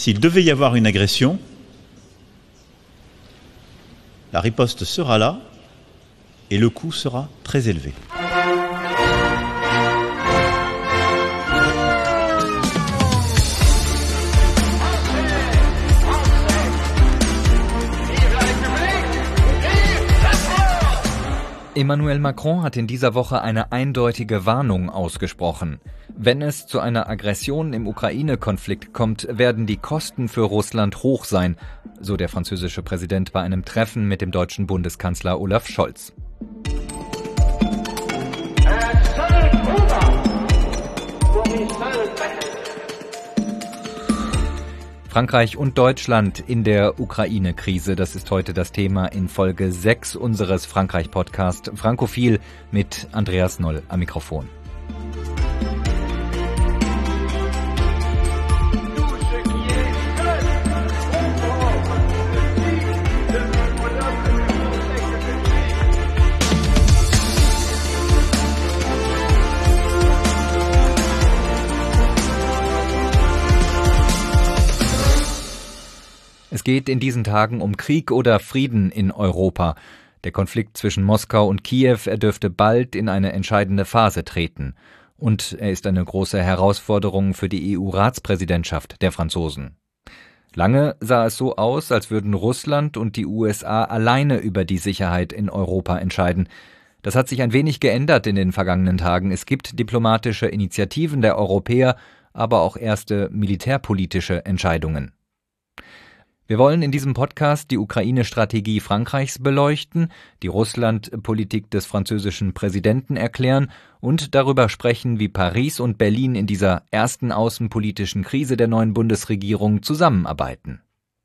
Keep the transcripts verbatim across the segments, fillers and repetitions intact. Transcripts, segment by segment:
s'il devait y avoir une agression, la riposte sera là et le coût sera très élevé. Emmanuel Macron hat in dieser Woche eine eindeutige Warnung ausgesprochen. Wenn es zu einer Aggression im Ukraine-Konflikt kommt, werden die Kosten für Russland hoch sein, so der französische Präsident bei einem Treffen mit dem deutschen Bundeskanzler Olaf Scholz. Frankreich und Deutschland in der Ukraine-Krise, das ist heute das Thema in Folge sechs unseres Frankreich-Podcast Frankophil mit Andreas Noll am Mikrofon. Es geht in diesen Tagen um Krieg oder Frieden in Europa. Der Konflikt zwischen Moskau und Kiew, er dürfte bald in eine entscheidende Phase treten. Und er ist eine große Herausforderung für die E U-Ratspräsidentschaft der Franzosen. Lange sah es so aus, als würden Russland und die U S A alleine über die Sicherheit in Europa entscheiden. Das hat sich ein wenig geändert in den vergangenen Tagen. Es gibt diplomatische Initiativen der Europäer, aber auch erste militärpolitische Entscheidungen. Wir wollen in diesem Podcast die Ukraine-Strategie Frankreichs beleuchten, die Russland-Politik des französischen Präsidenten erklären und darüber sprechen, wie Paris und Berlin in dieser ersten außenpolitischen Krise der neuen Bundesregierung zusammenarbeiten.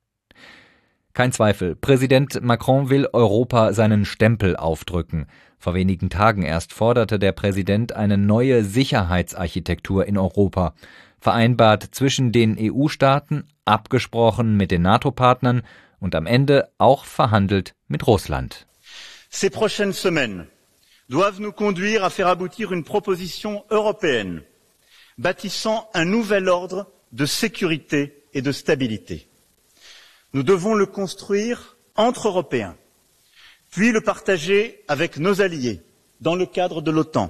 Kein Zweifel, Präsident Macron will Europa seinen Stempel aufdrücken. Vor wenigen Tagen erst forderte der Präsident eine neue Sicherheitsarchitektur in Europa, vereinbart zwischen den E U-Staaten, abgesprochen mit den NATO-Partnern und am Ende auch verhandelt mit Russland. Ces prochaines semaines doivent nous conduire à faire aboutir une proposition européenne bâtissant un nouvel ordre de sécurité et de stabilité. Nous devons le construire entre Européens, puis le partager avec nos alliés dans le cadre de l'OTAN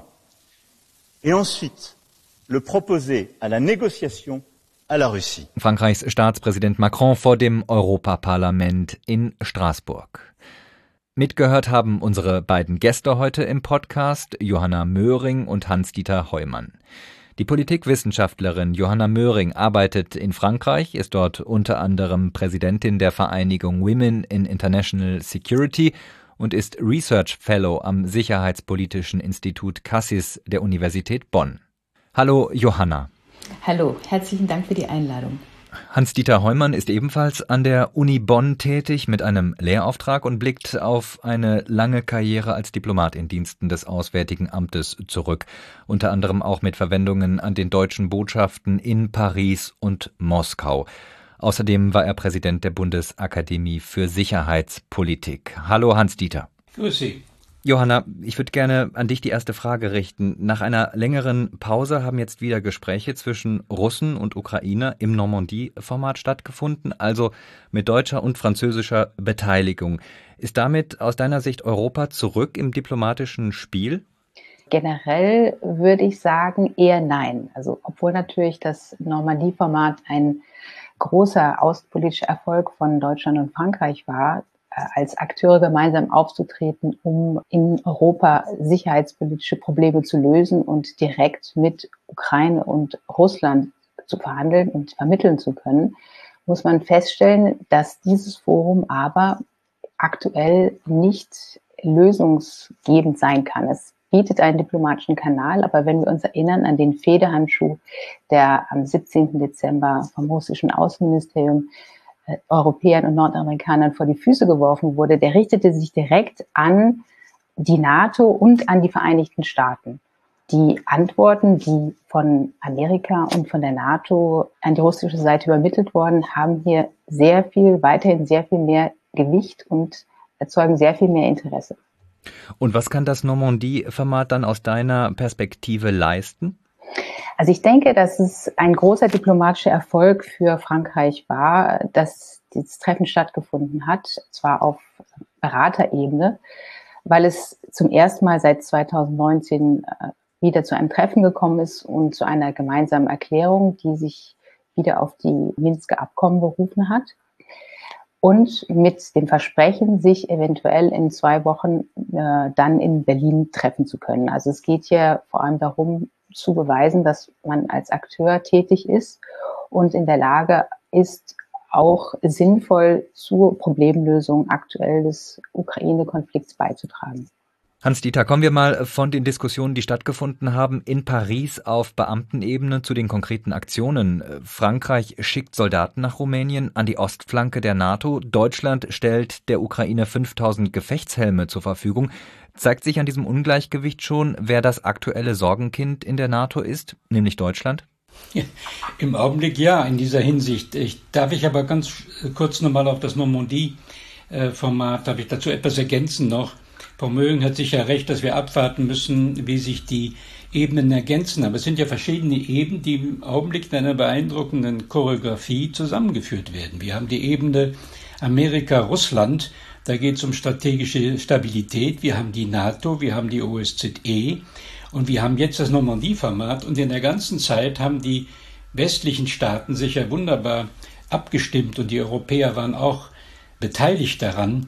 et ensuite le proposer à la négociation à la Russie. Frankreichs Staatspräsident Macron vor dem Europaparlament in Straßburg. Mitgehört haben unsere beiden Gäste heute im Podcast, Johanna Möhring und Hans-Dieter Heumann. Die Politikwissenschaftlerin Johanna Möhring arbeitet in Frankreich, ist dort unter anderem Präsidentin der Vereinigung Women in International Security und ist Research Fellow am Sicherheitspolitischen Institut Cassis der Universität Bonn. Hallo Johanna. Hallo, herzlichen Dank für die Einladung. Hans-Dieter Heumann ist ebenfalls an der Uni Bonn tätig mit einem Lehrauftrag und blickt auf eine lange Karriere als Diplomat in Diensten des Auswärtigen Amtes zurück, unter anderem auch mit Verwendungen an den deutschen Botschaften in Paris und Moskau. Außerdem war er Präsident der Bundesakademie für Sicherheitspolitik. Hallo Hans-Dieter. Grüß Sie. Johanna, ich würde gerne an dich die erste Frage richten. Nach einer längeren Pause haben jetzt wieder Gespräche zwischen Russen und Ukrainer im Normandie-Format stattgefunden, also mit deutscher und französischer Beteiligung. Ist damit aus deiner Sicht Europa zurück im diplomatischen Spiel? Generell würde ich sagen eher nein. Also obwohl natürlich das Normandie-Format ein großer außenpolitischer Erfolg von Deutschland und Frankreich war, als Akteure gemeinsam aufzutreten, um in Europa sicherheitspolitische Probleme zu lösen und direkt mit Ukraine und Russland zu verhandeln und vermitteln zu können, muss man feststellen, dass dieses Forum aber aktuell nicht lösungsgebend sein kann. Es bietet einen diplomatischen Kanal, aber wenn wir uns erinnern an den Federhandschuh, der am siebzehnten Dezember vom russischen Außenministerium Europäern und Nordamerikanern vor die Füße geworfen wurde, der richtete sich direkt an die NATO und an die Vereinigten Staaten. Die Antworten, die von Amerika und von der NATO an die russische Seite übermittelt wurden, haben hier sehr viel, weiterhin sehr viel mehr Gewicht und erzeugen sehr viel mehr Interesse. Und was kann das Normandie-Format dann aus deiner Perspektive leisten? Also ich denke, dass es ein großer diplomatischer Erfolg für Frankreich war, dass dieses Treffen stattgefunden hat, zwar auf Beraterebene, weil es zum ersten Mal seit zweitausendneunzehn wieder zu einem Treffen gekommen ist und zu einer gemeinsamen Erklärung, die sich wieder auf die Minsker Abkommen berufen hat. Und mit dem Versprechen, sich eventuell in zwei Wochen äh, dann in Berlin treffen zu können. Also es geht hier vor allem darum, zu beweisen, dass man als Akteur tätig ist und in der Lage ist, auch sinnvoll zur Problemlösung aktuell des Ukraine-Konflikts beizutragen. Hans-Dieter, kommen wir mal von den Diskussionen, die stattgefunden haben, in Paris auf Beamtenebene zu den konkreten Aktionen. Frankreich schickt Soldaten nach Rumänien an die Ostflanke der NATO. Deutschland stellt der Ukraine fünftausend Gefechtshelme zur Verfügung. Zeigt sich an diesem Ungleichgewicht schon, wer das aktuelle Sorgenkind in der NATO ist, nämlich Deutschland? Ja, im Augenblick ja, in dieser Hinsicht. Ich, darf ich aber ganz kurz nochmal auf das Normandie-Format, darf ich dazu etwas ergänzen noch? Frau Mögen hat sicher recht, dass wir abwarten müssen, wie sich die Ebenen ergänzen. Aber es sind ja verschiedene Ebenen, die im Augenblick in einer beeindruckenden Choreografie zusammengeführt werden. Wir haben die Ebene Amerika-Russland, da geht es um strategische Stabilität. Wir haben die NATO, wir haben die O S Z E und wir haben jetzt das Normandie-Format. Und in der ganzen Zeit haben die westlichen Staaten sich ja wunderbar abgestimmt und die Europäer waren auch beteiligt daran,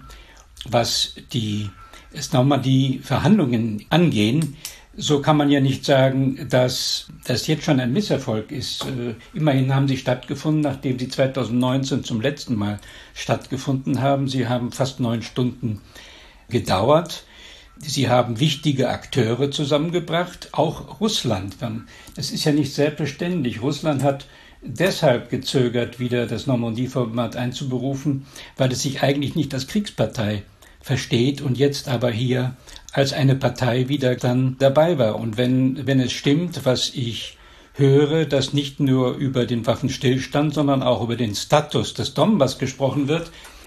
was die es nochmal die Verhandlungen angehen, so kann man ja nicht sagen, dass das jetzt schon ein Misserfolg ist. Äh, immerhin haben sie stattgefunden, nachdem sie zweitausendneunzehn zum letzten Mal stattgefunden haben. Sie haben fast neun Stunden gedauert. Sie haben wichtige Akteure zusammengebracht, auch Russland. Es ist ja nicht selbstverständlich. Russland hat deshalb gezögert, wieder das Normandie-Format einzuberufen, weil es sich eigentlich nicht als Kriegspartei versteht und jetzt aber hier als eine Partei wieder dann dabei war. Und wenn, wenn es stimmt, was ich höre, dass nicht nur über den Waffenstillstand, sondern auch über den Status des Donbass gesprochen wird,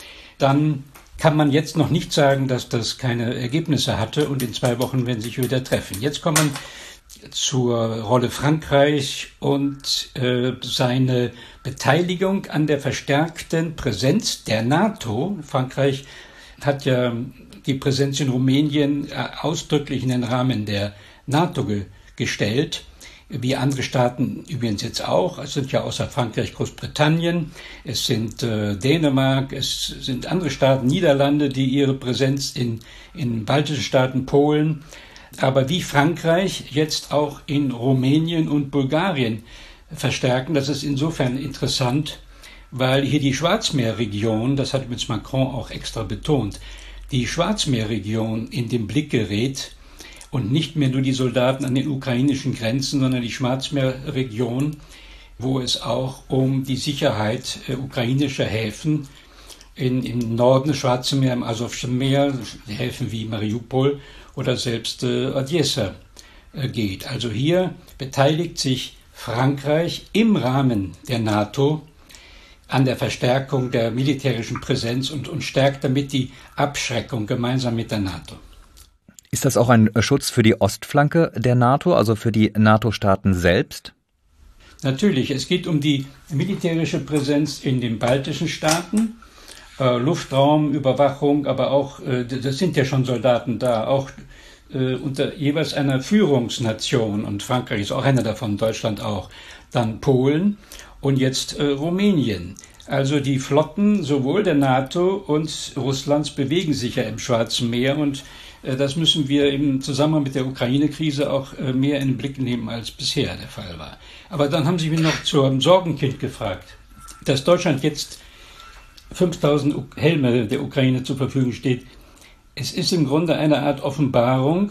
dann kann man jetzt noch nicht sagen, dass das keine Ergebnisse hatte und in zwei Wochen werden sich wieder treffen. Jetzt kommen wir zur Rolle Frankreich und äh, seine Beteiligung an der verstärkten Präsenz der NATO. Frankreich hat ja die Präsenz in Rumänien ausdrücklich in den Rahmen der NATO ge- gestellt, wie andere Staaten übrigens jetzt auch. Es sind ja außer Frankreich Großbritannien, es sind äh, Dänemark, es sind andere Staaten, Niederlande, die ihre Präsenz in, in baltischen Staaten, Polen, aber wie Frankreich jetzt auch in Rumänien und Bulgarien verstärken. Das ist insofern interessant, weil hier die Schwarzmeerregion, das hat übrigens Macron auch extra betont, die Schwarzmeerregion in den Blick gerät und nicht mehr nur die Soldaten an den ukrainischen Grenzen, sondern die Schwarzmeerregion, wo es auch um die Sicherheit äh, ukrainischer Häfen in, im Norden des Schwarzen Meer, im Asowschen Meer, Häfen wie Mariupol oder selbst äh, Odessa äh, geht. Also hier beteiligt sich Frankreich im Rahmen der NATO an der Verstärkung der militärischen Präsenz und, und stärkt damit die Abschreckung gemeinsam mit der NATO. Ist das auch ein Schutz für die Ostflanke der NATO, also für die NATO-Staaten selbst? Natürlich, es geht um die militärische Präsenz in den baltischen Staaten, äh, Luftraumüberwachung, aber auch, äh, das sind ja schon Soldaten da, auch äh, unter jeweils einer Führungsnation und Frankreich ist auch einer davon, Deutschland auch, dann Polen. Und jetzt äh, Rumänien. Also die Flotten sowohl der NATO und Russlands bewegen sich ja im Schwarzen Meer und äh, das müssen wir im Zusammenhang mit der Ukraine-Krise auch äh, mehr in den Blick nehmen, als bisher der Fall war. Aber dann haben Sie mich noch zum Sorgenkind gefragt, dass Deutschland jetzt fünftausend Helme der Ukraine zur Verfügung steht. Es ist im Grunde eine Art Offenbarung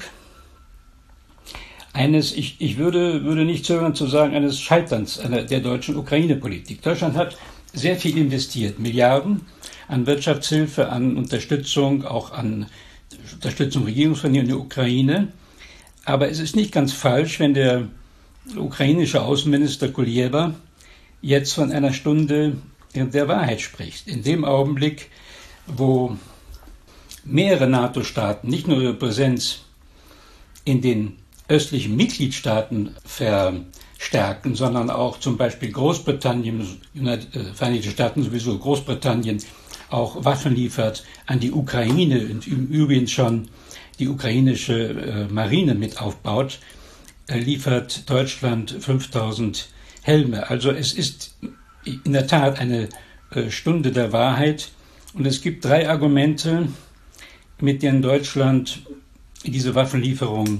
eines, ich, ich würde, würde nicht zögern zu sagen, eines Scheiterns einer, der deutschen Ukraine-Politik. Deutschland hat sehr viel investiert, Milliarden an Wirtschaftshilfe, an Unterstützung, auch an Unterstützung Regierungsvernieutung in der Ukraine. Aber es ist nicht ganz falsch, wenn der ukrainische Außenminister Kuleba jetzt von einer Stunde der Wahrheit spricht. In dem Augenblick, wo mehrere NATO-Staaten nicht nur ihre Präsenz in den östlichen Mitgliedstaaten stärken, sondern auch zum Beispiel Großbritannien, United, äh, Vereinigte Staaten sowieso, Großbritannien auch Waffen liefert an die Ukraine und im Übrigen schon die ukrainische äh, Marine mit aufbaut, äh, liefert Deutschland fünftausend Helme. Also es ist in der Tat eine äh, Stunde der Wahrheit und es gibt drei Argumente, mit denen Deutschland diese Waffenlieferung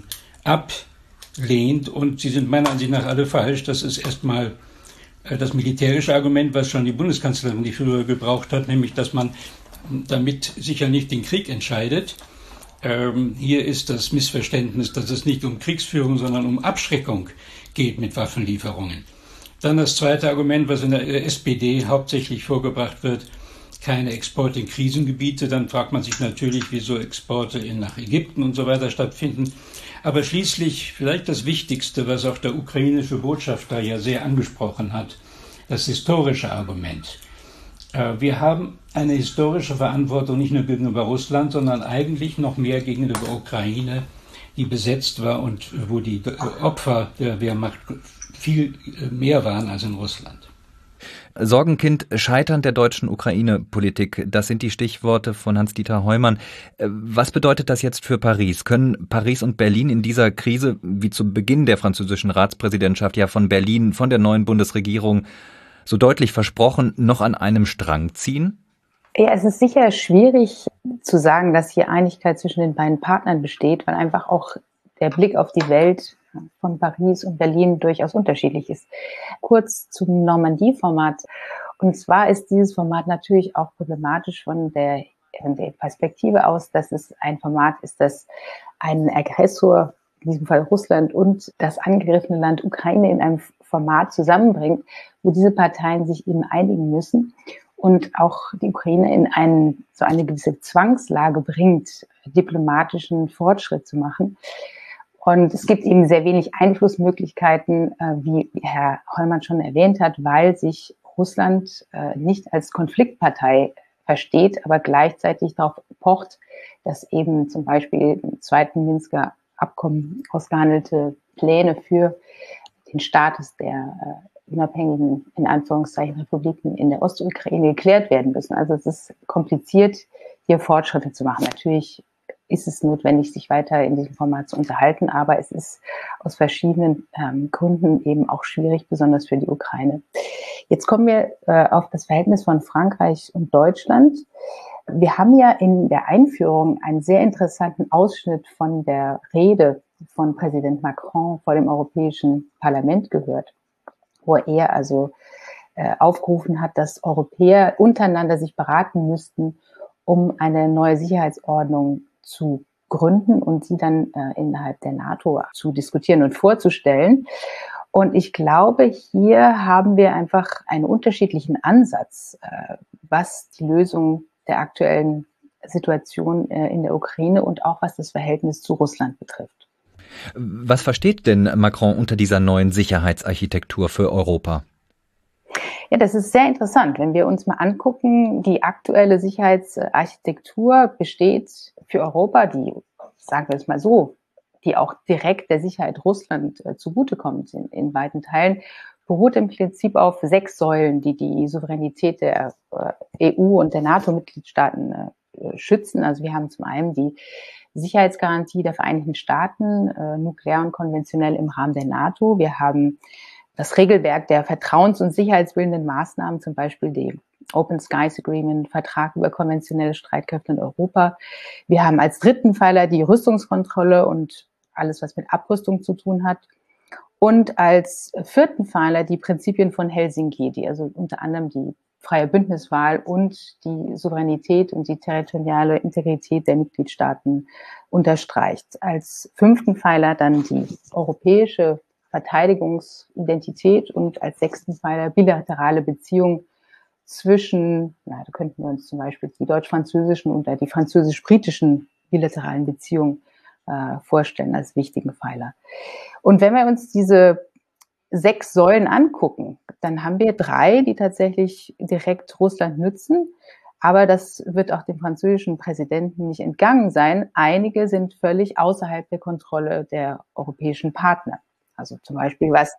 ablehnt und sie sind meiner Ansicht nach alle falsch. Das ist erstmal das militärische Argument, was schon die Bundeskanzlerin die früher gebraucht hat, nämlich, dass man damit sicher nicht den Krieg entscheidet. Ähm, hier ist das Missverständnis, dass es nicht um Kriegsführung, sondern um Abschreckung geht mit Waffenlieferungen. Dann das zweite Argument, was in der S P D hauptsächlich vorgebracht wird, keine Exporte in Krisengebiete. Dann fragt man sich natürlich, wieso Exporte in, nach Ägypten und so weiter stattfinden. Aber schließlich vielleicht das Wichtigste, was auch der ukrainische Botschafter ja sehr angesprochen hat, das historische Argument. Wir haben eine historische Verantwortung nicht nur gegenüber Russland, sondern eigentlich noch mehr gegenüber der Ukraine, die besetzt war und wo die Opfer der Wehrmacht viel mehr waren als in Russland. Sorgenkind, Scheitern der deutschen Ukraine-Politik, das sind die Stichworte von Hans-Dieter Heumann. Was bedeutet das jetzt für Paris? Können Paris und Berlin in dieser Krise, wie zu Beginn der französischen Ratspräsidentschaft ja von Berlin, von der neuen Bundesregierung so deutlich versprochen, noch an einem Strang ziehen? Ja, es ist sicher schwierig zu sagen, dass hier Einigkeit zwischen den beiden Partnern besteht, weil einfach auch der Blick auf die Welt von Paris und Berlin durchaus unterschiedlich ist. Kurz zum Normandie-Format. Und zwar ist dieses Format natürlich auch problematisch von der, von der Perspektive aus, dass es ein Format ist, das einen Aggressor, in diesem Fall Russland, und das angegriffene Land Ukraine in einem Format zusammenbringt, wo diese Parteien sich eben einigen müssen und auch die Ukraine in einen, so eine gewisse Zwangslage bringt, diplomatischen Fortschritt zu machen. Und es gibt eben sehr wenig Einflussmöglichkeiten, wie Herr Heumann schon erwähnt hat, weil sich Russland nicht als Konfliktpartei versteht, aber gleichzeitig darauf pocht, dass eben zum Beispiel im zweiten Minsker Abkommen ausgehandelte Pläne für den Status der unabhängigen, in Anführungszeichen, Republiken in der Ostukraine geklärt werden müssen. Also es ist kompliziert, hier Fortschritte zu machen. Natürlich ist es notwendig, sich weiter in diesem Format zu unterhalten, aber es ist aus verschiedenen ähm, Gründen eben auch schwierig, besonders für die Ukraine. Jetzt kommen wir äh, auf das Verhältnis von Frankreich und Deutschland. Wir haben ja in der Einführung einen sehr interessanten Ausschnitt von der Rede von Präsident Macron vor dem Europäischen Parlament gehört, wo er also äh, aufgerufen hat, dass Europäer untereinander sich beraten müssten, um eine neue Sicherheitsordnung zu gründen und sie dann äh, innerhalb der NATO zu diskutieren und vorzustellen. Und ich glaube, hier haben wir einfach einen unterschiedlichen Ansatz, äh, was die Lösung der aktuellen Situation äh, in der Ukraine und auch was das Verhältnis zu Russland betrifft. Was versteht denn Macron unter dieser neuen Sicherheitsarchitektur für Europa? Ja, das ist sehr interessant. Wenn wir uns mal angucken, die aktuelle Sicherheitsarchitektur besteht für Europa, die, sagen wir es mal so, die auch direkt der Sicherheit Russland äh, zugutekommt in, in weiten Teilen, beruht im Prinzip auf sechs Säulen, die die Souveränität der äh, E U und der NATO-Mitgliedstaaten äh, schützen. Also wir haben zum einen die Sicherheitsgarantie der Vereinigten Staaten, äh, nuklear und konventionell im Rahmen der NATO. Wir haben das Regelwerk der vertrauens- und sicherheitsbildenden Maßnahmen, zum Beispiel die Open Skies Agreement, Vertrag über konventionelle Streitkräfte in Europa. Wir haben als dritten Pfeiler die Rüstungskontrolle und alles, was mit Abrüstung zu tun hat. Und als vierten Pfeiler die Prinzipien von Helsinki, die also unter anderem die freie Bündniswahl und die Souveränität und die territoriale Integrität der Mitgliedstaaten unterstreicht. Als fünften Pfeiler dann die europäische Verteidigungsidentität und als sechsten Pfeiler bilaterale Beziehungen zwischen, na, da könnten wir uns zum Beispiel die deutsch-französischen oder die französisch-britischen bilateralen Beziehungen äh, vorstellen als wichtigen Pfeiler. Und wenn wir uns diese sechs Säulen angucken, dann haben wir drei, die tatsächlich direkt Russland nützen. Aber das wird auch dem französischen Präsidenten nicht entgangen sein. Einige sind völlig außerhalb der Kontrolle der europäischen Partner. Also zum Beispiel was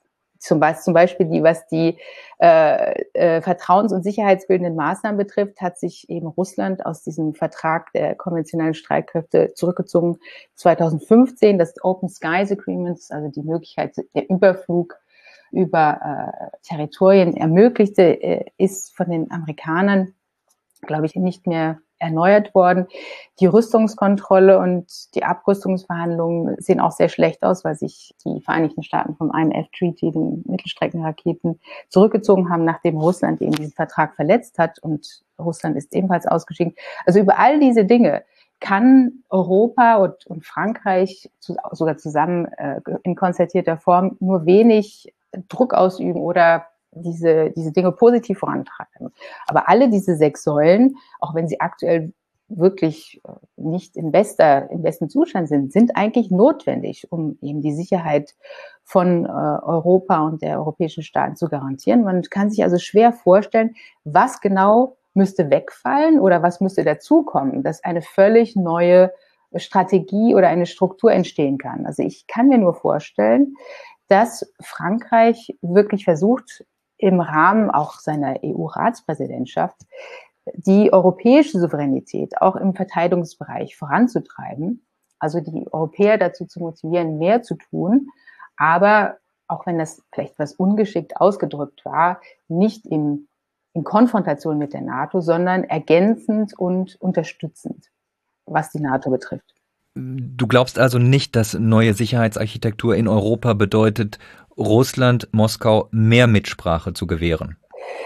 Zum Beispiel, zum Beispiel die, was die äh, äh, vertrauens- und sicherheitsbildenden Maßnahmen betrifft, hat sich eben Russland aus diesem Vertrag der konventionellen Streitkräfte zurückgezogen zweitausendfünfzehn. Das Open Skies Agreement, also die Möglichkeit, der Überflug über äh, Territorien ermöglichte, äh, ist von den Amerikanern, glaube ich, nicht mehr erneuert worden. Die Rüstungskontrolle und die Abrüstungsverhandlungen sehen auch sehr schlecht aus, weil sich die Vereinigten Staaten vom I N F-Treaty, den Mittelstreckenraketen, zurückgezogen haben, nachdem Russland eben diesen Vertrag verletzt hat, und Russland ist ebenfalls ausgestiegen. Also über all diese Dinge kann Europa und, und Frankreich zu, sogar zusammen äh, in konzertierter Form nur wenig Druck ausüben oder diese, diese Dinge positiv vorantreiben. Aber alle diese sechs Säulen, auch wenn sie aktuell wirklich nicht in bester, im besten Zustand sind, sind eigentlich notwendig, um eben die Sicherheit von äh, Europa und der europäischen Staaten zu garantieren. Man kann sich also schwer vorstellen, was genau müsste wegfallen oder was müsste dazukommen, dass eine völlig neue Strategie oder eine Struktur entstehen kann. Also ich kann mir nur vorstellen, dass Frankreich wirklich versucht, im Rahmen auch seiner E U-Ratspräsidentschaft die europäische Souveränität auch im Verteidigungsbereich voranzutreiben, also die Europäer dazu zu motivieren, mehr zu tun, aber auch wenn das vielleicht etwas ungeschickt ausgedrückt war, nicht in, in Konfrontation mit der NATO, sondern ergänzend und unterstützend, was die NATO betrifft. Du glaubst also nicht, dass neue Sicherheitsarchitektur in Europa bedeutet, Russland, Moskau mehr Mitsprache zu gewähren?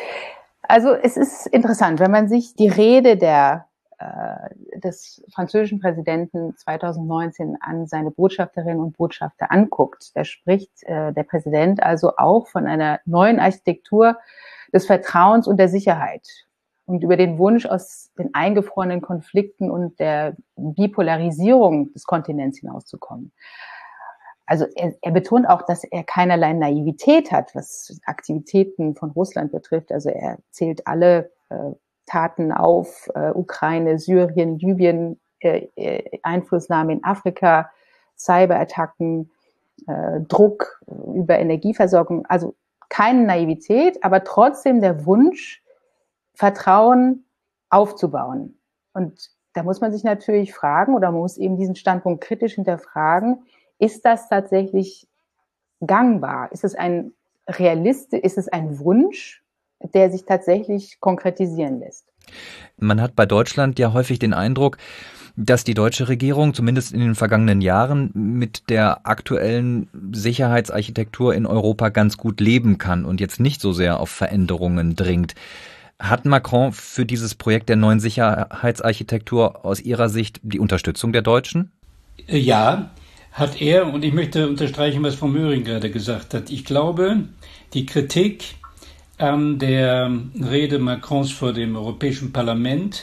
Also es ist interessant, wenn man sich die Rede der, äh, des französischen Präsidenten zweitausendneunzehn an seine Botschafterinnen und Botschafter anguckt. Da spricht äh, der Präsident also auch von einer neuen Architektur des Vertrauens und der Sicherheit und über den Wunsch, aus den eingefrorenen Konflikten und der Bipolarisierung des Kontinents hinauszukommen. Also er, er betont auch, dass er keinerlei Naivität hat, was Aktivitäten von Russland betrifft. Also er zählt alle äh, Taten auf, äh, Ukraine, Syrien, Libyen, äh, Einflussnahme in Afrika, Cyberattacken, äh, Druck über Energieversorgung. Also keine Naivität, aber trotzdem der Wunsch, Vertrauen aufzubauen. Und da muss man sich natürlich fragen, oder man muss eben diesen Standpunkt kritisch hinterfragen, ist das tatsächlich gangbar? Ist es ein Realist, ist es ein Wunsch, der sich tatsächlich konkretisieren lässt? Man hat bei Deutschland ja häufig den Eindruck, dass die deutsche Regierung zumindest in den vergangenen Jahren mit der aktuellen Sicherheitsarchitektur in Europa ganz gut leben kann und jetzt nicht so sehr auf Veränderungen dringt. Hat Macron für dieses Projekt der neuen Sicherheitsarchitektur aus Ihrer Sicht die Unterstützung der Deutschen? Ja, hat er, und ich möchte unterstreichen, was Frau Möhring gerade gesagt hat. Ich glaube, die Kritik an der Rede Macrons vor dem Europäischen Parlament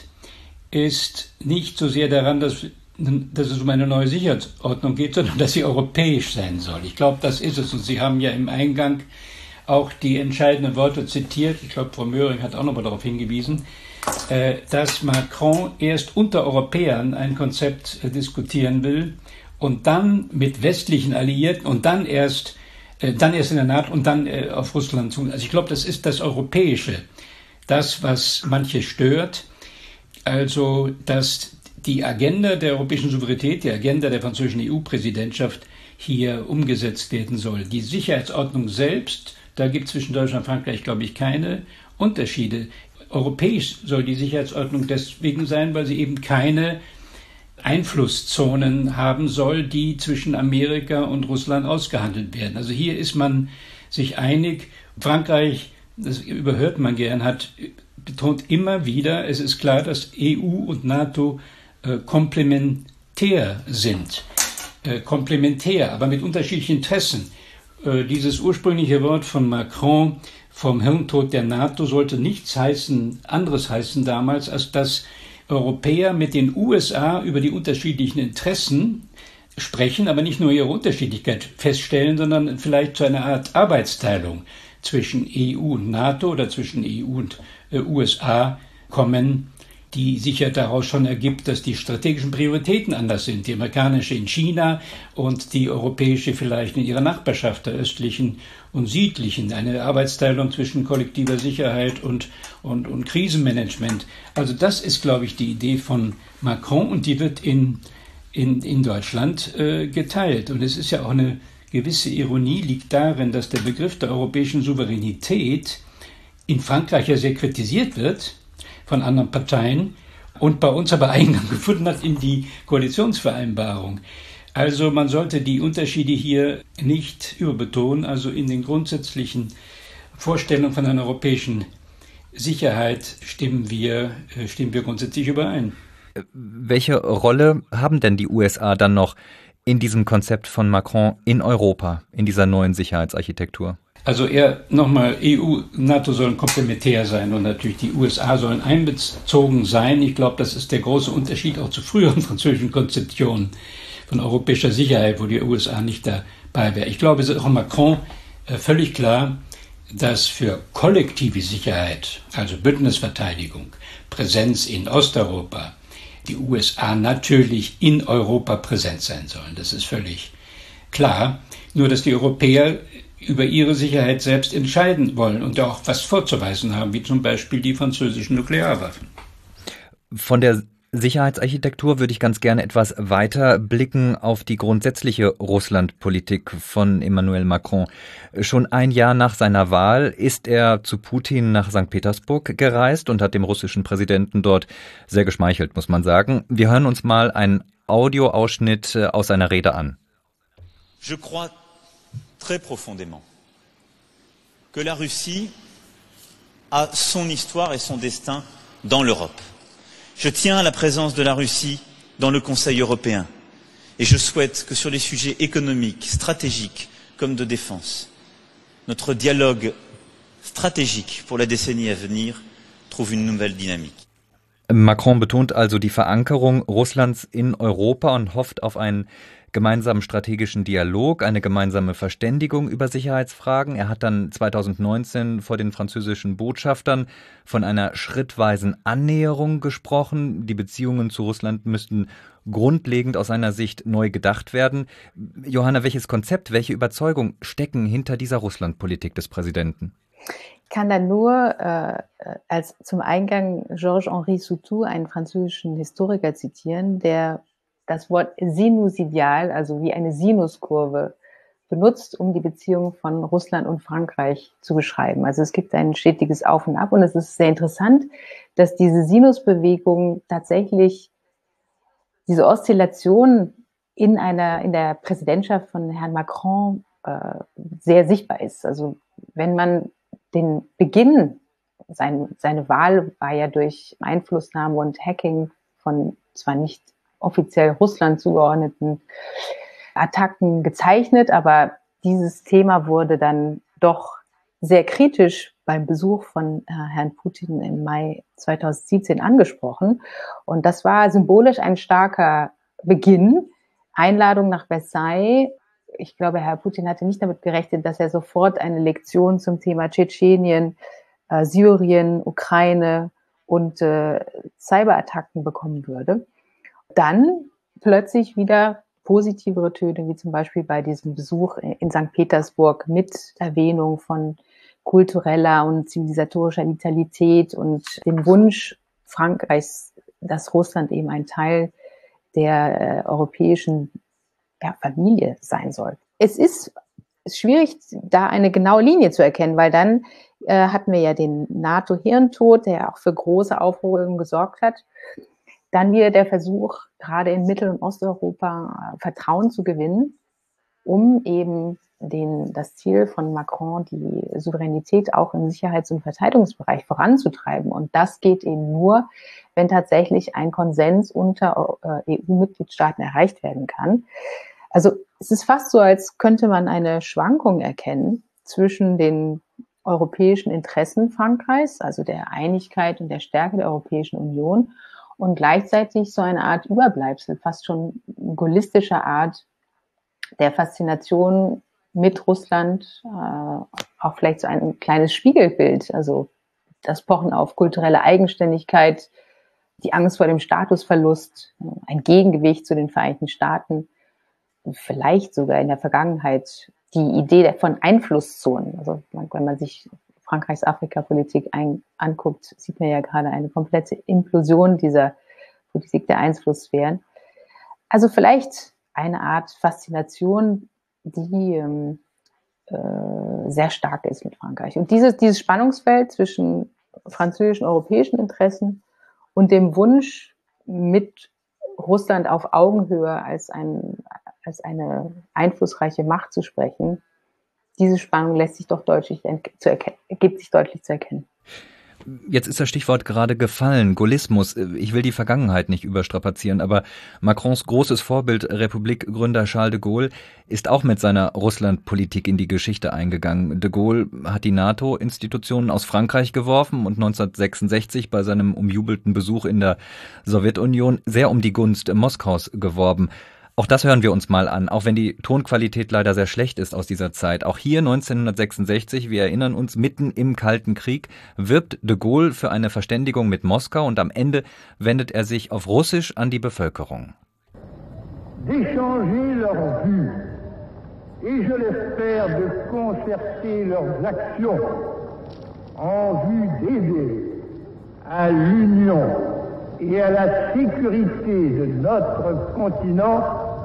ist nicht so sehr daran, dass, dass es um eine neue Sicherheitsordnung geht, sondern dass sie europäisch sein soll. Ich glaube, das ist es. Und Sie haben ja im Eingang auch die entscheidenden Worte zitiert. Ich glaube, Frau Möhring hat auch nochmal darauf hingewiesen, dass Macron erst unter Europäern ein Konzept diskutieren will und dann mit westlichen Alliierten und dann erst, äh, dann erst in der NATO und dann äh, auf Russland zu. Also ich glaube, das ist das Europäische, das, was manche stört. Also, dass die Agenda der europäischen Souveränität, die Agenda der französischen E U-Präsidentschaft hier umgesetzt werden soll. Die Sicherheitsordnung selbst, da gibt es zwischen Deutschland und Frankreich, glaube ich, keine Unterschiede. Europäisch soll die Sicherheitsordnung deswegen sein, weil sie eben keine Einflusszonen haben soll, die zwischen Amerika und Russland ausgehandelt werden. Also hier ist man sich einig. Frankreich, das überhört man gern, hat betont immer wieder, es ist klar, dass E U und NATO äh, komplementär sind. Äh, komplementär, aber mit unterschiedlichen Interessen. Äh, dieses ursprüngliche Wort von Macron vom Hirntod der NATO sollte nichts heißen, anderes heißen damals, als dass Europäer mit den U S A über die unterschiedlichen Interessen sprechen, aber nicht nur ihre Unterschiedlichkeit feststellen, sondern vielleicht zu einer Art Arbeitsteilung zwischen E U und NATO oder zwischen E U und äh, U S A kommen. die sich ja daraus schon ergibt, dass die strategischen Prioritäten anders sind. Die amerikanische in China und die europäische vielleicht in ihrer Nachbarschaft, der östlichen und südlichen. Eine Arbeitsteilung zwischen kollektiver Sicherheit und, und, und Krisenmanagement. Also das ist, glaube ich, die Idee von Macron und die wird in, in, in Deutschland äh, geteilt. Und es ist ja auch eine gewisse Ironie, liegt darin, dass der Begriff der europäischen Souveränität in Frankreich ja sehr kritisiert wird von anderen Parteien und bei uns aber Eingang gefunden hat in die Koalitionsvereinbarung. Also man sollte die Unterschiede hier nicht überbetonen. Also in den grundsätzlichen Vorstellungen von einer europäischen Sicherheit stimmen wir, stimmen wir grundsätzlich überein. Welche Rolle haben denn die U S A dann noch in diesem Konzept von Macron in Europa, in dieser neuen Sicherheitsarchitektur? Also er nochmal, E U, NATO sollen komplementär sein und natürlich die U S A sollen einbezogen sein. Ich glaube, das ist der große Unterschied auch zu früheren französischen Konzeptionen von europäischer Sicherheit, wo die U S A nicht dabei wäre. Ich glaube, es ist auch Macron äh, völlig klar, dass für kollektive Sicherheit, also Bündnisverteidigung, Präsenz in Osteuropa, die U S A natürlich in Europa präsent sein sollen. Das ist völlig klar. Nur, dass die Europäer über ihre Sicherheit selbst entscheiden wollen und auch was vorzuweisen haben, wie zum Beispiel die französischen Nuklearwaffen. Von der Sicherheitsarchitektur würde ich ganz gerne etwas weiter blicken auf die grundsätzliche Russlandpolitik von Emmanuel Macron. Schon ein Jahr nach seiner Wahl ist er zu Putin nach Sankt Petersburg gereist und hat dem russischen Präsidenten dort sehr geschmeichelt, muss man sagen. Wir hören uns mal einen Audioausschnitt aus seiner Rede an. Je crois très profondément que la Russie a son histoire et son destin dans l'Europe. Je tiens à la présence de la Russie dans le Conseil européen et je souhaite que sur les sujets économiques, stratégiques comme de défense, notre dialogue stratégique pour la décennie à venir trouve une nouvelle dynamique. Macron betont also die Verankerung Russlands in Europa und hofft auf einen gemeinsamen strategischen Dialog, eine gemeinsame Verständigung über Sicherheitsfragen. Er hat dann zweitausendneunzehn vor den französischen Botschaftern von einer schrittweisen Annäherung gesprochen. Die Beziehungen zu Russland müssten grundlegend aus seiner Sicht neu gedacht werden. Johanna, welches Konzept, welche Überzeugung stecken hinter dieser Russlandpolitik des Präsidenten? Ich kann da nur äh, als zum Eingang Georges-Henri Soutou, einen französischen Historiker, zitieren, der das Wort sinusidial, also wie eine Sinuskurve, benutzt, um die Beziehung von Russland und Frankreich zu beschreiben. Also es gibt ein stetiges Auf und Ab und es ist sehr interessant, dass diese Sinusbewegung tatsächlich, diese Oszillation in einer, in der Präsidentschaft von Herrn Macron äh, sehr sichtbar ist. Also wenn man den Beginn, sein, seine Wahl war ja durch Einflussnahme und Hacking von zwar nicht offiziell Russland zugeordneten Attacken gezeichnet, aber dieses Thema wurde dann doch sehr kritisch beim Besuch von äh, Herrn Putin im Mai zweitausendsiebzehn angesprochen. Und das war symbolisch ein starker Beginn. Einladung nach Versailles. Ich glaube, Herr Putin hatte nicht damit gerechnet, dass er sofort eine Lektion zum Thema Tschetschenien, äh, Syrien, Ukraine und äh, Cyberattacken bekommen würde. Dann plötzlich wieder positivere Töne, wie zum Beispiel bei diesem Besuch in Sankt Petersburg mit Erwähnung von kultureller und zivilisatorischer Vitalität und dem Wunsch Frankreichs, dass Russland eben ein Teil der äh, europäischen ja, Familie sein soll. Es ist schwierig, da eine genaue Linie zu erkennen, weil dann äh, hatten wir ja den NATO-Hirntod, der auch für große Aufruhr gesorgt hat. Dann wieder der Versuch, gerade in Mittel- und Osteuropa Vertrauen zu gewinnen, um eben den, das Ziel von Macron, die Souveränität auch im Sicherheits- und Verteidigungsbereich voranzutreiben. Und das geht eben nur, wenn tatsächlich ein Konsens unter äh, E U-Mitgliedstaaten erreicht werden kann. Also es ist fast so, als könnte man eine Schwankung erkennen zwischen den europäischen Interessen Frankreichs, also der Einigkeit und der Stärke der Europäischen Union, und gleichzeitig so eine Art Überbleibsel, fast schon gaullistischer Art der Faszination mit Russland, äh, auch vielleicht so ein kleines Spiegelbild, also das Pochen auf kulturelle Eigenständigkeit, die Angst vor dem Statusverlust, ein Gegengewicht zu den Vereinigten Staaten, vielleicht sogar in der Vergangenheit die Idee von Einflusszonen. Also wenn man sich Frankreichs Afrikapolitik ein, anguckt, sieht man ja gerade eine komplette Implosion dieser Politik der Einflusssphären. Also vielleicht eine Art Faszination, die ähm, äh, sehr stark ist mit Frankreich. Und dieses, dieses Spannungsfeld zwischen französischen und europäischen Interessen und dem Wunsch, mit Russland auf Augenhöhe als, ein, als eine einflussreiche Macht zu sprechen, diese Spannung lässt sich doch deutlich zu erkennen, gibt sich deutlich zu erkennen. Jetzt ist das Stichwort gerade gefallen, Gaullismus. Ich will die Vergangenheit nicht überstrapazieren, aber Macrons großes Vorbild, Republikgründer Charles de Gaulle, ist auch mit seiner Russlandpolitik in die Geschichte eingegangen. De Gaulle hat die NATO-Institutionen aus Frankreich geworfen und neunzehnhundertsechsundsechzig bei seinem umjubelten Besuch in der Sowjetunion sehr um die Gunst Moskaus geworben. Auch das hören wir uns mal an, auch wenn die Tonqualität leider sehr schlecht ist aus dieser Zeit. Auch hier neunzehnhundertsechsundsechzig, wir erinnern uns, mitten im Kalten Krieg, wirbt de Gaulle für eine Verständigung mit Moskau und am Ende wendet er sich auf Russisch an die Bevölkerung. D'échanger leurs vues et je l'espère de concerter leurs actions en vue d'aider à l'union et à la sécurité de notre continent,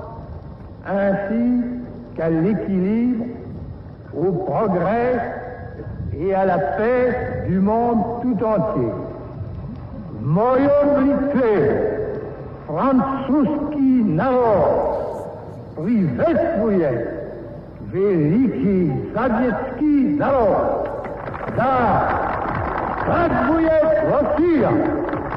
ainsi qu'à l'équilibre, au progrès et à la paix du monde tout entier. Moje oblicze francuski naród приветствует великий советский народ. Да, здравствует Россия!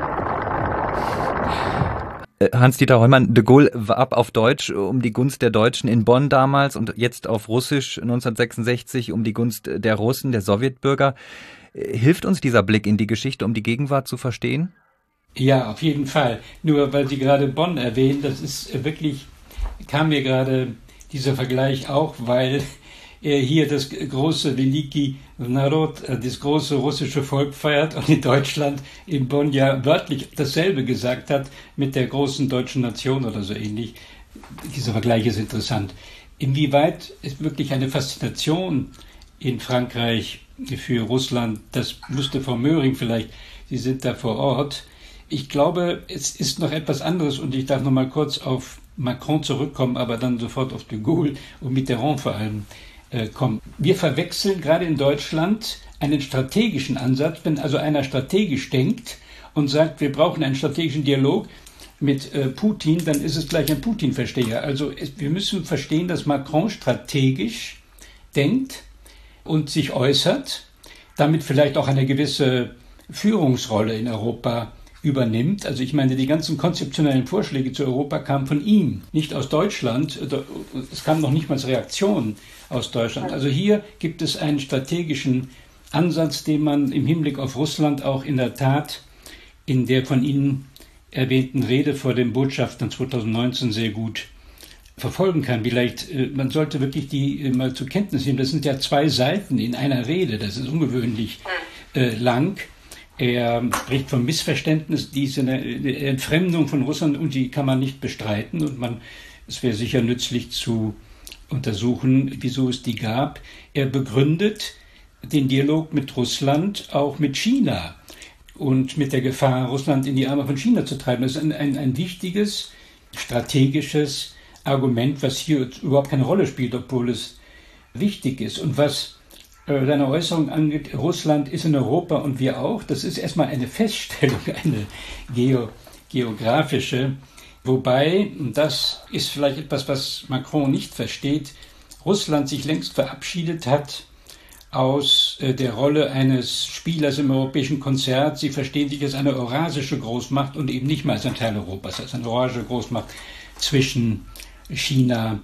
Hans-Dieter Heumann, de Gaulle warb auf Deutsch um die Gunst der Deutschen in Bonn damals und jetzt auf Russisch neunzehnhundertsechsundsechzig um die Gunst der Russen, der Sowjetbürger. Hilft uns dieser Blick in die Geschichte, um die Gegenwart zu verstehen? Ja, auf jeden Fall. Nur weil Sie gerade Bonn erwähnen, das ist wirklich, kam mir gerade dieser Vergleich auch, weil er hier das große Veliki Narod, das große russische Volk feiert und in Deutschland, in Bonn ja wörtlich dasselbe gesagt hat mit der großen deutschen Nation oder so ähnlich. Dieser Vergleich ist interessant. Inwieweit ist wirklich eine Faszination in Frankreich für Russland, das wusste Frau Möhring vielleicht, Sie sind da vor Ort. Ich glaube, es ist noch etwas anderes und ich darf noch mal kurz auf Macron zurückkommen, aber dann sofort auf de Gaulle und Mitterrand vor allem äh, kommen. Wir verwechseln gerade in Deutschland einen strategischen Ansatz, wenn also einer strategisch denkt und sagt, wir brauchen einen strategischen Dialog mit äh, Putin, dann ist es gleich ein Putin-Versteher. Also es, wir müssen verstehen, dass Macron strategisch denkt und sich äußert, damit vielleicht auch eine gewisse Führungsrolle in Europa übernimmt. Also ich meine, die ganzen konzeptionellen Vorschläge zu Europa kamen von ihm, nicht aus Deutschland. Es kam noch nicht mal als Reaktion aus Deutschland. Also hier gibt es einen strategischen Ansatz, den man im Hinblick auf Russland auch in der Tat in der von Ihnen erwähnten Rede vor den Botschaftern zweitausendneunzehn sehr gut verfolgen kann. Vielleicht, man sollte wirklich die mal zur Kenntnis nehmen. Das sind ja zwei Seiten in einer Rede. Das ist ungewöhnlich äh, lang. Er spricht vom Missverständnis, diese Entfremdung von Russland, und die kann man nicht bestreiten. Und man, es wäre sicher nützlich zu untersuchen, wieso es die gab. Er begründet den Dialog mit Russland auch mit China und mit der Gefahr, Russland in die Arme von China zu treiben. Das ist ein, ein, ein wichtiges, strategisches Argument, was hier überhaupt keine Rolle spielt, obwohl es wichtig ist. Und was deine Äußerung angeht, Russland ist in Europa und wir auch. Das ist erstmal eine Feststellung, eine geo, geografische. Wobei, und das ist vielleicht etwas, was Macron nicht versteht, Russland sich längst verabschiedet hat aus der Rolle eines Spielers im europäischen Konzert. Sie verstehen sich als eine eurasische Großmacht und eben nicht mehr als ein Teil Europas, als eine eurasische Großmacht zwischen China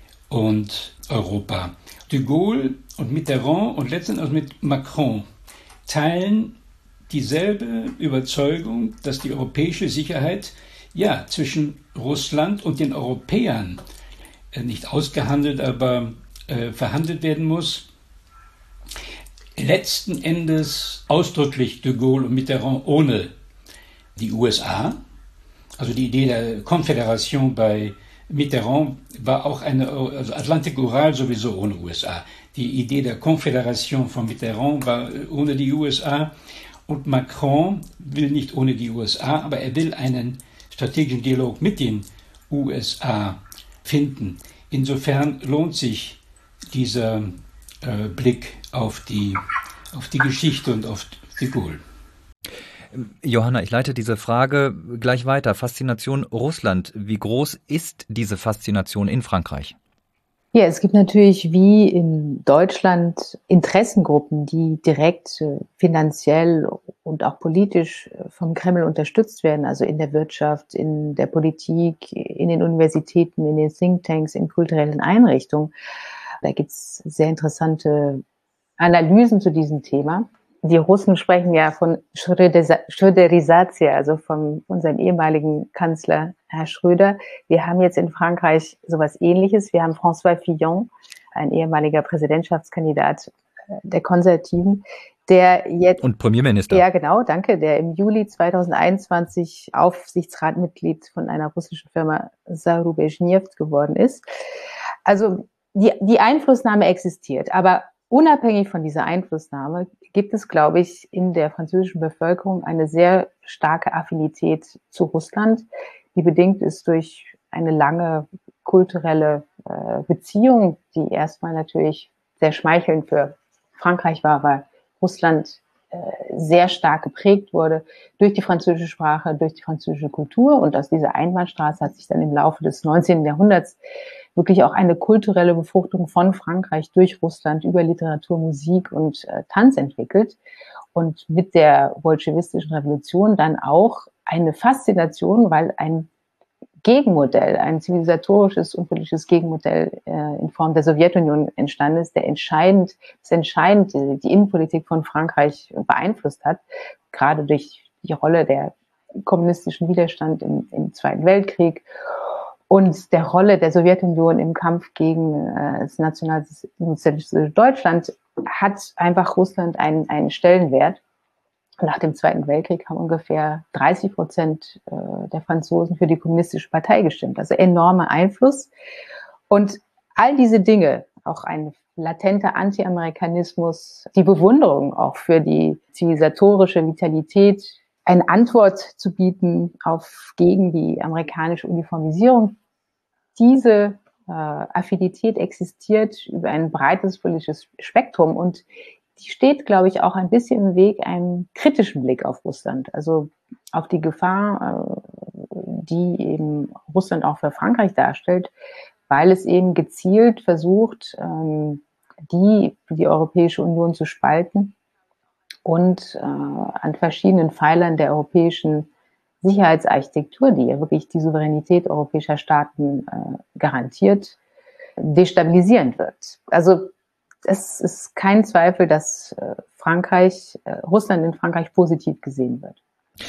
und Europa. De Gaulle und Mitterrand und letztendlich auch mit Macron teilen dieselbe Überzeugung, dass die europäische Sicherheit ja zwischen Russland und den Europäern äh, nicht ausgehandelt, aber äh, verhandelt werden muss. Letzten Endes ausdrücklich de Gaulle und Mitterrand ohne Die U S A, also die Idee der Konföderation bei Mitterrand war auch eine, also Atlantik-Ural sowieso ohne U S A. Die Idee der Konföderation von Mitterrand war ohne die U S A. Und Macron will nicht ohne die U S A, aber er will einen strategischen Dialog mit den U S A finden. Insofern lohnt sich dieser äh, Blick auf die, auf die Geschichte und auf de Gaulle. Johanna, ich leite diese Frage gleich weiter. Faszination Russland. Wie groß ist diese Faszination in Frankreich? Ja, es gibt natürlich wie in Deutschland Interessengruppen, die direkt äh, finanziell und auch politisch vom Kreml unterstützt werden, also in der Wirtschaft, in der Politik, in den Universitäten, in den Thinktanks, in kulturellen Einrichtungen. Da gibt es sehr interessante Analysen zu diesem Thema. Die Russen sprechen ja von Schröderisatie, also von unserem ehemaligen Kanzler Herr Schröder. Wir haben jetzt in Frankreich sowas Ähnliches. Wir haben François Fillon, ein ehemaliger Präsidentschaftskandidat der Konservativen, der jetzt... Und Premierminister. Ja, genau, danke. Der im Juli zweitausendeinundzwanzig Aufsichtsratmitglied von einer russischen Firma Zarubezhneft geworden ist. Also die, die Einflussnahme existiert, aber unabhängig von dieser Einflussnahme gibt es, glaube ich, in der französischen Bevölkerung eine sehr starke Affinität zu Russland, die bedingt ist durch eine lange kulturelle äh, Beziehung, die erstmal natürlich sehr schmeichelnd für Frankreich war, weil Russland äh, sehr stark geprägt wurde durch die französische Sprache, durch die französische Kultur. Und aus dieser Einbahnstraße hat sich dann im Laufe des neunzehnten Jahrhunderts wirklich auch eine kulturelle Befruchtung von Frankreich durch Russland über Literatur, Musik und äh, Tanz entwickelt. Und mit der bolschewistischen Revolution dann auch eine Faszination, weil ein Gegenmodell, ein zivilisatorisches und politisches Gegenmodell äh, in Form der Sowjetunion entstanden ist, der entscheidend, das entscheidend die, die Innenpolitik von Frankreich beeinflusst hat, gerade durch die Rolle der kommunistischen Widerstand im, im Zweiten Weltkrieg und der Rolle der Sowjetunion im Kampf gegen äh, das nationalsozialistische Deutschland hat einfach Russland einen, einen Stellenwert. Nach dem Zweiten Weltkrieg haben ungefähr dreißig Prozent äh, der Franzosen für die kommunistische Partei gestimmt. Also enormer Einfluss. Und all diese Dinge, auch ein latenter Anti-Amerikanismus, die Bewunderung auch für die zivilisatorische Vitalität, eine Antwort zu bieten auf gegen die amerikanische Uniformisierung. Diese äh, Affinität existiert über ein breites politisches Spektrum und die steht, glaube ich, auch ein bisschen im Weg einem kritischen Blick auf Russland, also auf die Gefahr, äh, die eben Russland auch für Frankreich darstellt, weil es eben gezielt versucht, ähm, die, die Europäische Union zu spalten und äh, an verschiedenen Pfeilern der europäischen Sicherheitsarchitektur, die ja wirklich die Souveränität europäischer Staaten äh, garantiert, destabilisierend wird. Also es ist kein Zweifel, dass äh, Frankreich, äh, Russland in Frankreich positiv gesehen wird.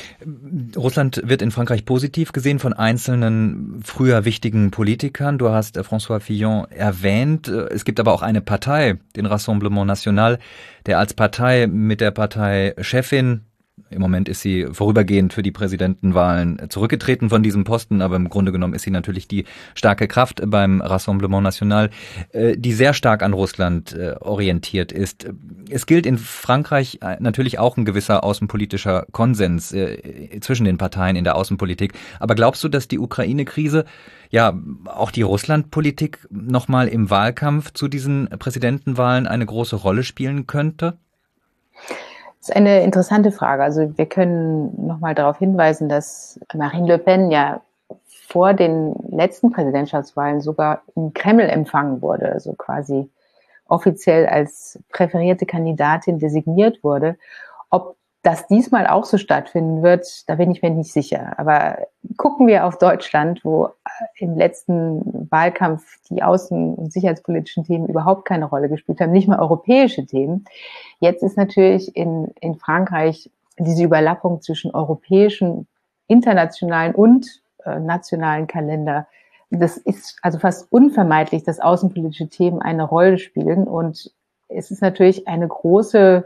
Russland wird in Frankreich positiv gesehen von einzelnen früher wichtigen Politikern. Du hast François Fillon erwähnt. Es gibt aber auch eine Partei, den Rassemblement National, der als Partei mit der Parteichefin, im Moment ist sie vorübergehend für die Präsidentenwahlen zurückgetreten von diesem Posten, aber im Grunde genommen ist sie natürlich die starke Kraft beim Rassemblement National, die sehr stark an Russland orientiert ist. Es gilt in Frankreich natürlich auch ein gewisser außenpolitischer Konsens zwischen den Parteien in der Außenpolitik. Aber glaubst du, dass die Ukraine-Krise, ja, auch die Russlandpolitik nochmal im Wahlkampf zu diesen Präsidentenwahlen eine große Rolle spielen könnte? Das ist eine interessante Frage. Also wir können nochmal darauf hinweisen, dass Marine Le Pen ja vor den letzten Präsidentschaftswahlen sogar im Kreml empfangen wurde, also quasi offiziell als präferierte Kandidatin designiert wurde. Ob das diesmal auch so stattfinden wird, da bin ich mir nicht sicher. Aber gucken wir auf Deutschland, wo im letzten Wahlkampf die außen- und sicherheitspolitischen Themen überhaupt keine Rolle gespielt haben, nicht mal europäische Themen. Jetzt ist natürlich in, in Frankreich diese Überlappung zwischen europäischen, internationalen und äh, nationalen Kalender. Das ist also fast unvermeidlich, dass außenpolitische Themen eine Rolle spielen. Und es ist natürlich eine große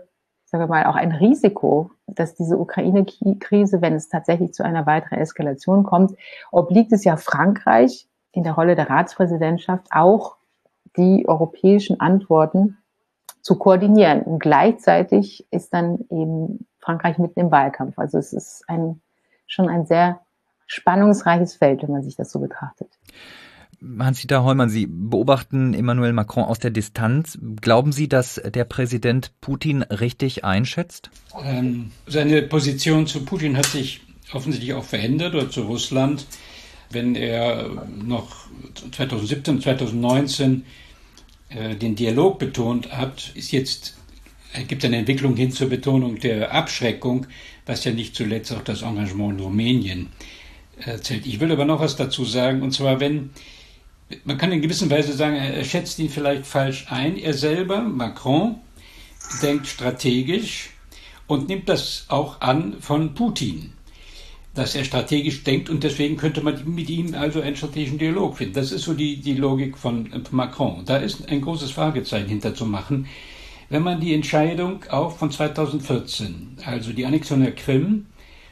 sagen wir mal, auch ein Risiko, dass diese Ukraine-Krise, wenn es tatsächlich zu einer weiteren Eskalation kommt, obliegt es ja Frankreich in der Rolle der Ratspräsidentschaft auch, die europäischen Antworten zu koordinieren. Und gleichzeitig ist dann eben Frankreich mitten im Wahlkampf. Also es ist ein, schon ein sehr spannungsreiches Feld, wenn man sich das so betrachtet. Hans-Dieter Heumann, Sie beobachten Emmanuel Macron aus der Distanz. Glauben Sie, dass der Präsident Putin richtig einschätzt? Ähm, seine Position zu Putin hat sich offensichtlich auch verändert, oder zu Russland. Wenn er noch zwanzig siebzehn, zwanzig neunzehn äh, den Dialog betont hat, ist jetzt, es gibt eine Entwicklung hin zur Betonung der Abschreckung, was ja nicht zuletzt auch das Engagement in Rumänien äh, zählt. Ich will aber noch was dazu sagen, und zwar, wenn man kann in gewisser Weise sagen, er schätzt ihn vielleicht falsch ein. Er selber, Macron, denkt strategisch und nimmt das auch an von Putin, dass er strategisch denkt, und deswegen könnte man mit ihm also einen strategischen Dialog finden. Das ist so die, die Logik von Macron. Da ist ein großes Fragezeichen hinter zu machen. Wenn man die Entscheidung auch von zweitausendvierzehn, also die Annexion der Krim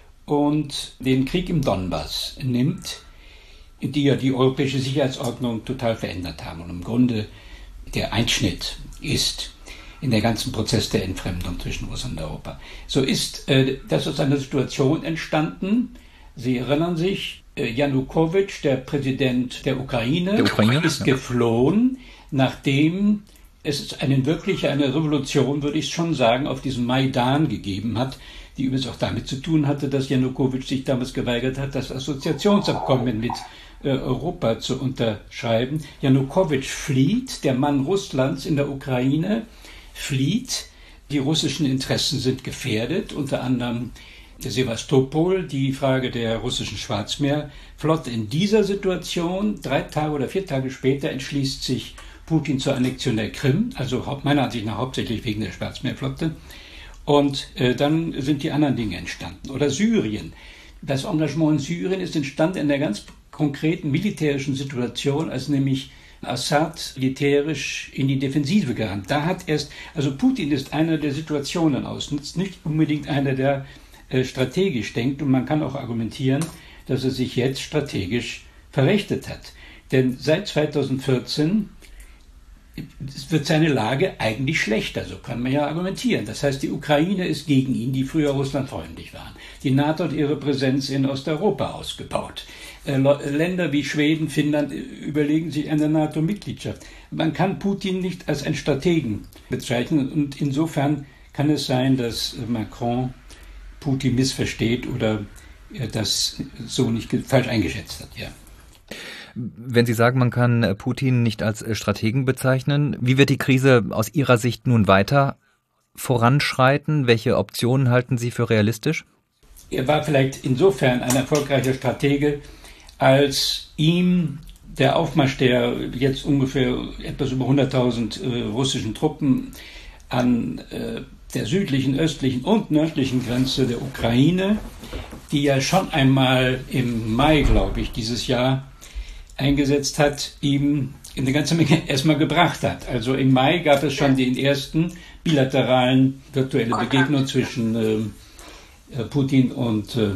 und den Krieg im Donbass nimmt, die ja die europäische Sicherheitsordnung total verändert haben und im Grunde der Einschnitt ist in der ganzen Prozess der Entfremdung zwischen Russland und Europa. So ist äh, das aus einer Situation entstanden. Sie erinnern sich, äh, Janukowitsch, der Präsident der Ukraine, der Ukraine ist ja. geflohen, nachdem es eine wirkliche, eine Revolution, würde ich schon sagen, auf diesem Maidan gegeben hat, die übrigens auch damit zu tun hatte, dass Janukowitsch sich damals geweigert hat, das Assoziationsabkommen mit äh, Europa zu unterschreiben. Janukowitsch flieht, der Mann Russlands in der Ukraine flieht, die russischen Interessen sind gefährdet, unter anderem Sewastopol, die Frage der russischen Schwarzmeerflotte. In dieser Situation, drei Tage oder vier Tage später, entschließt sich Putin zur Annexion der Krim, also meiner Ansicht nach hauptsächlich wegen der Schwarzmeerflotte. Und äh, dann sind die anderen Dinge entstanden. Oder Syrien. Das Engagement in Syrien ist entstanden in der ganz konkreten militärischen Situation, als nämlich Assad militärisch in die Defensive gerannt. Da hat erst, also Putin ist einer, der Situationen ausnutzt, nicht unbedingt einer, der äh, strategisch denkt. Und man kann auch argumentieren, dass er sich jetzt strategisch verrechtet hat. Denn seit zweitausendvierzehn wird seine Lage eigentlich schlechter, so kann man ja argumentieren. Das heißt, die Ukraine ist gegen ihn, die früher russlandfreundlich waren. Die NATO hat ihre Präsenz in Osteuropa ausgebaut. Äh, Länder wie Schweden, Finnland überlegen sich eine NATO-Mitgliedschaft. Man kann Putin nicht als einen Strategen bezeichnen, und insofern kann es sein, dass Macron Putin missversteht oder äh, das so nicht falsch eingeschätzt hat, ja. Wenn Sie sagen, man kann Putin nicht als Strategen bezeichnen, wie wird die Krise aus Ihrer Sicht nun weiter voranschreiten? Welche Optionen halten Sie für realistisch? Er war vielleicht insofern ein erfolgreicher Stratege, als ihm der Aufmarsch der jetzt ungefähr etwas über hunderttausend äh, russischen Truppen an äh, der südlichen, östlichen und nördlichen Grenze der Ukraine, die ja schon einmal im Mai, glaube ich, dieses Jahr eingesetzt hat, ihm eine ganze Menge erstmal gebracht hat. Also im Mai gab es schon den ersten bilateralen virtuelle Begegnung zwischen äh, Putin und äh,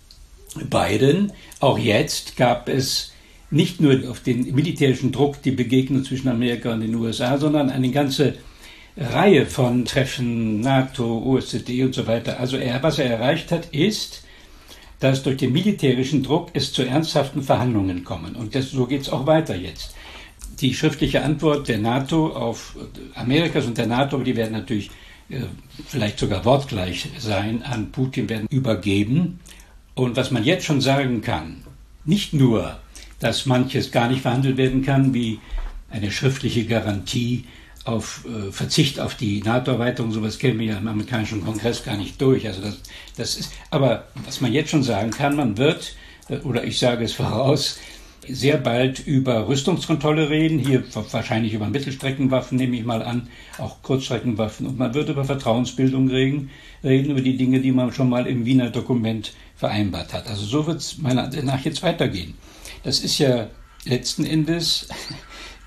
Biden. Auch jetzt gab es nicht nur auf den militärischen Druck die Begegnung zwischen Amerika und den U S A, sondern eine ganze Reihe von Treffen, NATO, O S Z E und so weiter. Also er, was er erreicht hat, ist, dass durch den militärischen Druck es zu ernsthaften Verhandlungen kommen. Und das, so geht es auch weiter jetzt. Die schriftliche Antwort der NATO auf Amerikas und der NATO, die werden natürlich äh, vielleicht sogar wortgleich sein, an Putin werden übergeben. Und was man jetzt schon sagen kann, nicht nur, dass manches gar nicht verhandelt werden kann, wie eine schriftliche Garantie auf äh, Verzicht auf die NATO-Erweiterung, sowas käme ja im amerikanischen Kongress gar nicht durch. Also das, das ist, aber was man jetzt schon sagen kann, man wird, äh, oder ich sage es voraus, sehr bald über Rüstungskontrolle reden, hier wahrscheinlich über Mittelstreckenwaffen, nehme ich mal an, auch Kurzstreckenwaffen, und man wird über Vertrauensbildung reden, reden über die Dinge, die man schon mal im Wiener Dokument vereinbart hat. Also so wird es meiner Ansicht nach jetzt weitergehen. Das ist ja letzten Endes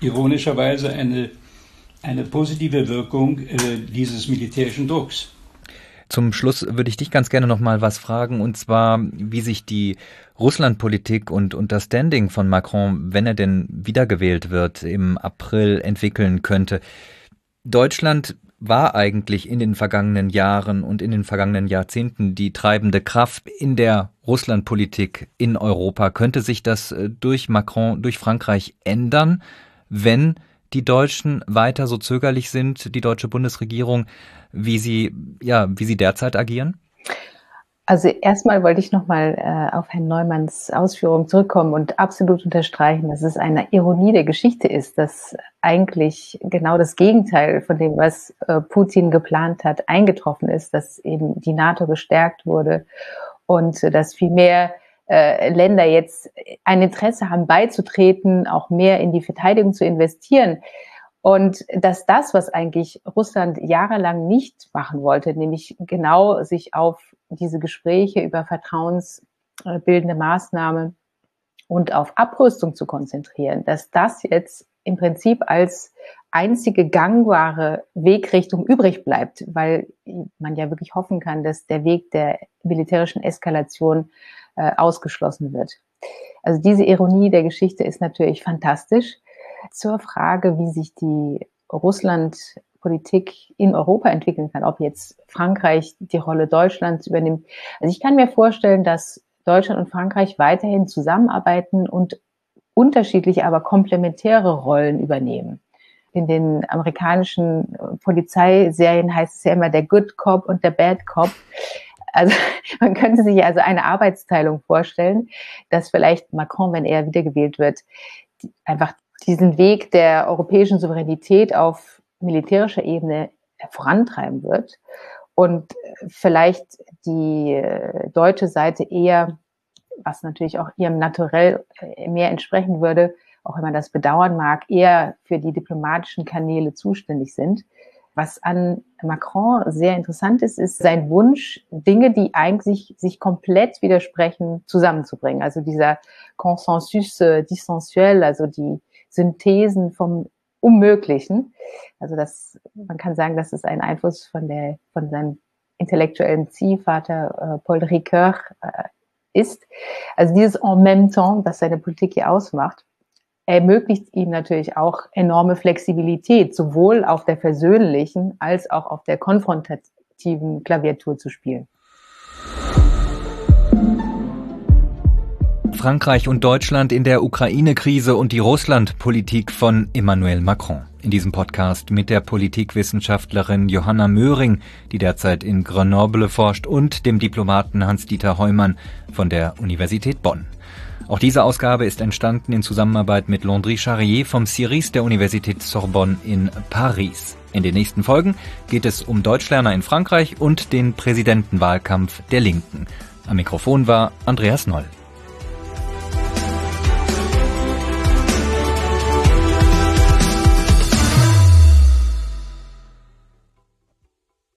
ironischerweise eine eine positive Wirkung äh, dieses militärischen Drucks. Zum Schluss würde ich dich ganz gerne noch mal was fragen, und zwar, wie sich die Russlandpolitik und, und das Standing von Macron, wenn er denn wiedergewählt wird, im April entwickeln könnte. Deutschland war eigentlich in den vergangenen Jahren und in den vergangenen Jahrzehnten die treibende Kraft in der Russlandpolitik in Europa. Könnte sich das durch Macron, durch Frankreich ändern, wenn die Deutschen weiter so zögerlich sind, die deutsche Bundesregierung, wie sie, ja, wie sie derzeit agieren? Also erstmal wollte ich nochmal äh, auf Herrn Neumanns Ausführungen zurückkommen und absolut unterstreichen, dass es eine Ironie der Geschichte ist, dass eigentlich genau das Gegenteil von dem, was äh, Putin geplant hat, eingetroffen ist, dass eben die NATO gestärkt wurde und äh, dass viel mehr äh, Länder jetzt ein Interesse haben, beizutreten, auch mehr in die Verteidigung zu investieren. Und dass das, was eigentlich Russland jahrelang nicht machen wollte, nämlich genau sich auf diese Gespräche über vertrauensbildende Maßnahmen und auf Abrüstung zu konzentrieren, dass das jetzt im Prinzip als einzige gangbare Wegrichtung übrig bleibt, weil man ja wirklich hoffen kann, dass der Weg der militärischen Eskalation äh, ausgeschlossen wird. Also diese Ironie der Geschichte ist natürlich fantastisch. Zur Frage, wie sich die Russlandpolitik in Europa entwickeln kann, ob jetzt Frankreich die Rolle Deutschlands übernimmt. Also ich kann mir vorstellen, dass Deutschland und Frankreich weiterhin zusammenarbeiten und unterschiedliche, aber komplementäre Rollen übernehmen. In den amerikanischen Polizeiserien heißt es ja immer der Good Cop und der Bad Cop. Also man könnte sich also eine Arbeitsteilung vorstellen, dass vielleicht Macron, wenn er wiedergewählt wird, einfach diesen Weg der europäischen Souveränität auf militärischer Ebene vorantreiben wird und vielleicht die deutsche Seite eher, was natürlich auch ihrem Naturell mehr entsprechen würde, auch wenn man das bedauern mag, eher für die diplomatischen Kanäle zuständig sind. Was an Macron sehr interessant ist, ist sein Wunsch, Dinge, die eigentlich sich komplett widersprechen, zusammenzubringen. Also dieser Consensus dissensuel, also die Synthesen vom Unmöglichen. Also das, man kann sagen, das ist ein Einfluss von der, von seinem intellektuellen Ziehvater äh, Paul Ricoeur äh, ist. Also dieses en même temps, was seine Politik hier ausmacht, ermöglicht ihm natürlich auch enorme Flexibilität, sowohl auf der versöhnlichen als auch auf der konfrontativen Klaviatur zu spielen. Frankreich und Deutschland in der Ukraine-Krise und die Russland-Politik von Emmanuel Macron. In diesem Podcast mit der Politikwissenschaftlerin Johanna Möhring, die derzeit in Grenoble forscht, und dem Diplomaten Hans-Dieter Heumann von der Universität Bonn. Auch diese Ausgabe ist entstanden in Zusammenarbeit mit Landry Charrier vom C I R I S der Universität Sorbonne in Paris. In den nächsten Folgen geht es um Deutschlerner in Frankreich und den Präsidentenwahlkampf der Linken. Am Mikrofon war Andreas Noll.